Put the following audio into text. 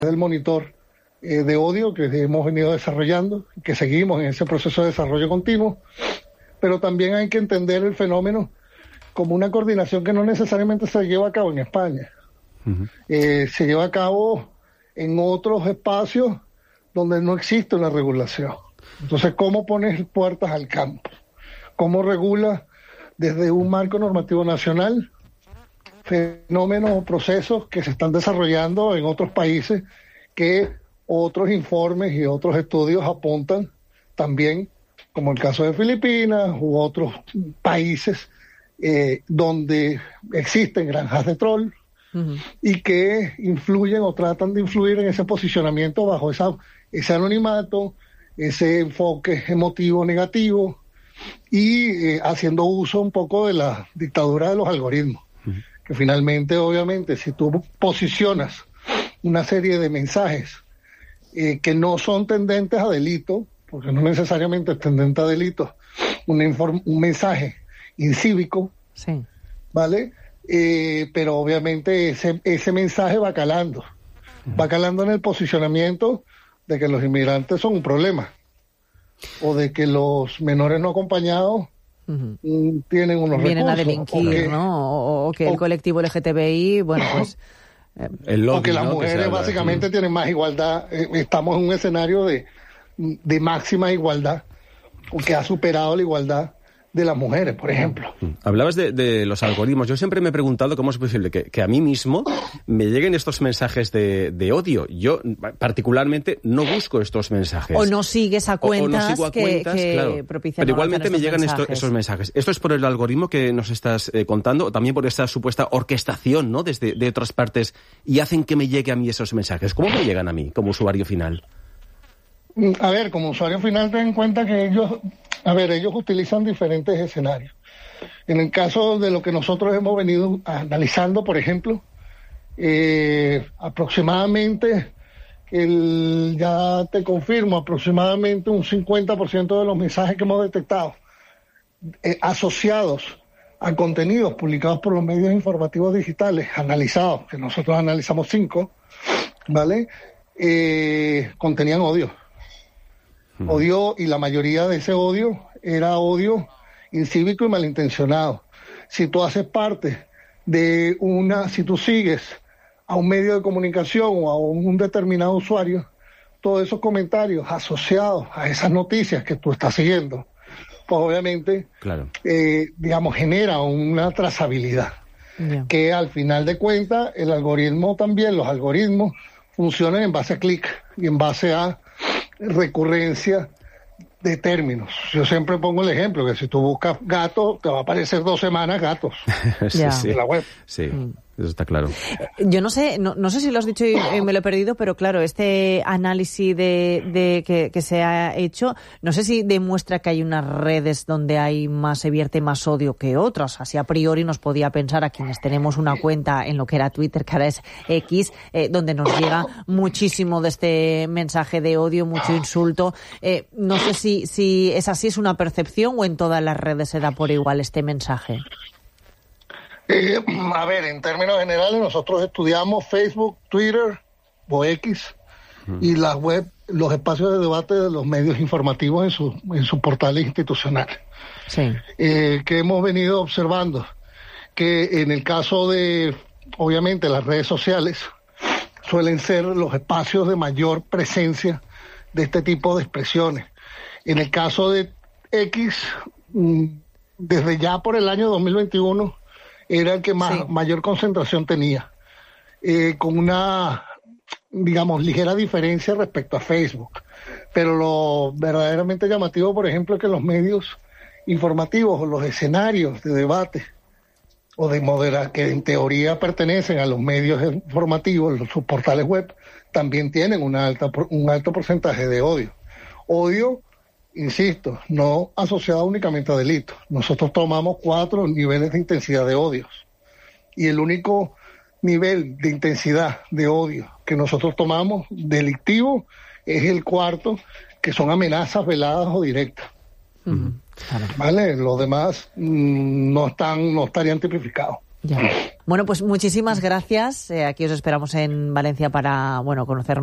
del monitor de odio que hemos venido desarrollando, que seguimos en ese proceso de desarrollo continuo, pero también hay que entender el fenómeno como una coordinación que no necesariamente se lleva a cabo en España. Se lleva a cabo en otros espacios donde no existe una regulación. Entonces, ¿cómo pones puertas al campo? ¿Cómo regulas desde un marco normativo nacional fenómenos o procesos que se están desarrollando en otros países que otros informes y otros estudios apuntan también, como el caso de Filipinas u otros países donde existen granjas de troll y que influyen o tratan de influir en ese posicionamiento bajo ese anonimato, ese enfoque emotivo negativo y haciendo uso un poco de la dictadura de los algoritmos, que finalmente, obviamente, si tú posicionas una serie de mensajes que no son tendentes a delito, porque no necesariamente es tendente a delito, un mensaje incívico, sí, ¿vale? Pero obviamente ese mensaje va calando en el posicionamiento de que los inmigrantes son un problema, o de que los menores no acompañados tienen unos vienen recursos, a delinquir, ¿no? O que el colectivo LGTBI, bueno, pues... o que las mujeres básicamente tienen más igualdad. Estamos en un escenario de máxima igualdad, o que ha superado la igualdad de las mujeres, por ejemplo. Hablabas de los algoritmos. Yo siempre me he preguntado cómo es posible que a mí mismo me lleguen estos mensajes de odio. Yo, particularmente, no busco estos mensajes. O no sigues a cuentas, o no sigo a cuentas, que claro. propician. Pero igualmente me llegan mensajes. esos mensajes. ¿Esto es por el algoritmo que nos estás contando o también por esta supuesta orquestación, ¿no?, de otras partes y hacen que me llegue a mí esos mensajes? ¿Cómo me llegan a mí como usuario final? A ver, como usuario final, ten en cuenta que ellos utilizan diferentes escenarios. En el caso de lo que nosotros hemos venido analizando, por ejemplo, aproximadamente, ya te confirmo, aproximadamente un 50% de los mensajes que hemos detectado asociados a contenidos publicados por los medios informativos digitales, analizados, que nosotros analizamos 5, ¿vale? Contenían odio. Odio, y la mayoría de ese odio era odio incívico y malintencionado. Si tú haces parte de si tú sigues a un medio de comunicación o a un determinado usuario, todos esos comentarios asociados a esas noticias que tú estás siguiendo, pues obviamente, claro, genera una trazabilidad. Yeah. Que al final de cuentas, los algoritmos funcionan en base a clic y en base a recurrencia de términos. Yo siempre pongo el ejemplo que si tú buscas gato, te va a aparecer 2 semanas gatos en la web. Sí, eso está claro. Yo no sé si lo has dicho y me lo he perdido, pero claro, este análisis que se ha hecho, no sé si demuestra que hay unas redes donde se vierte más odio que otras. Así a priori nos podía pensar a quienes tenemos una cuenta en lo que era Twitter, que ahora es X, donde nos llega muchísimo de este mensaje de odio, mucho insulto. No sé si es así, es una percepción o en todas las redes se da por igual este mensaje. A ver, en términos generales, nosotros estudiamos Facebook, Twitter o X y las web, los espacios de debate de los medios informativos en sus portales institucionales. Sí. Que hemos venido observando que en el caso de, obviamente, las redes sociales suelen ser los espacios de mayor presencia de este tipo de expresiones. En el caso de X, desde ya por el año 2021, era el que mayor concentración tenía, con una, ligera diferencia respecto a Facebook. Pero lo verdaderamente llamativo, por ejemplo, es que los medios informativos o los escenarios de debate o de que en teoría pertenecen a los medios informativos, sus portales web, también tienen un alto porcentaje de odio. Odio, insisto, no asociado únicamente a delitos. Nosotros tomamos 4 niveles de intensidad de odios. Y el único nivel de intensidad de odio que nosotros tomamos delictivo es el 4, que son amenazas veladas o directas. Claro. ¿Vale? Los demás no estarían tipificados. Ya. Bueno, pues muchísimas gracias. Aquí os esperamos en Valencia para, bueno, conocer